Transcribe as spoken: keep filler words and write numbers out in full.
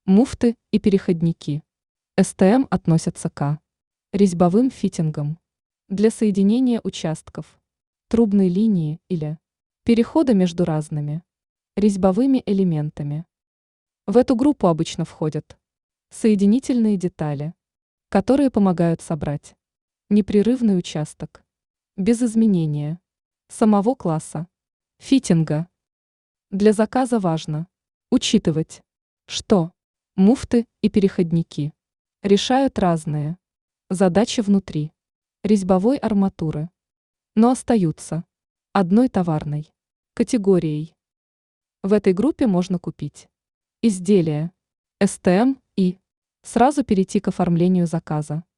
Муфты и переходники. эс тэ эм относятся к резьбовым фитингам для соединения участков трубной линии или перехода между разными резьбовыми элементами. В эту группу обычно входят соединительные детали, которые помогают собрать непрерывный участок без изменения самого класса фитинга. Для заказа важно учитывать, что муфты и переходники решают разные задачи внутри резьбовой арматуры, но остаются одной товарной категорией. В этой группе можно купить изделия эс тэ эм и сразу перейти к оформлению заказа.